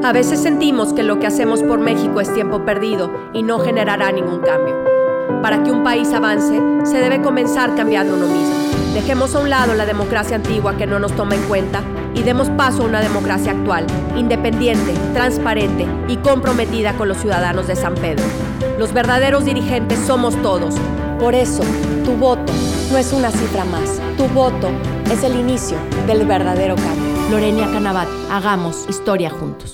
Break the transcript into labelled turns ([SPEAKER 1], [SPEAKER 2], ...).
[SPEAKER 1] A veces sentimos que lo que hacemos por México es tiempo perdido y no generará ningún cambio. Para que un país avance, se debe comenzar cambiando uno mismo. Dejemos a un lado la democracia antigua que no nos toma en cuenta y demos paso a una democracia actual, independiente, transparente y comprometida con los ciudadanos de San Pedro. Los verdaderos dirigentes somos todos.
[SPEAKER 2] Por eso, tu voto no es una cifra más. Tu voto es el inicio del verdadero cambio.
[SPEAKER 1] Lorena Canabat, hagamos historia juntos.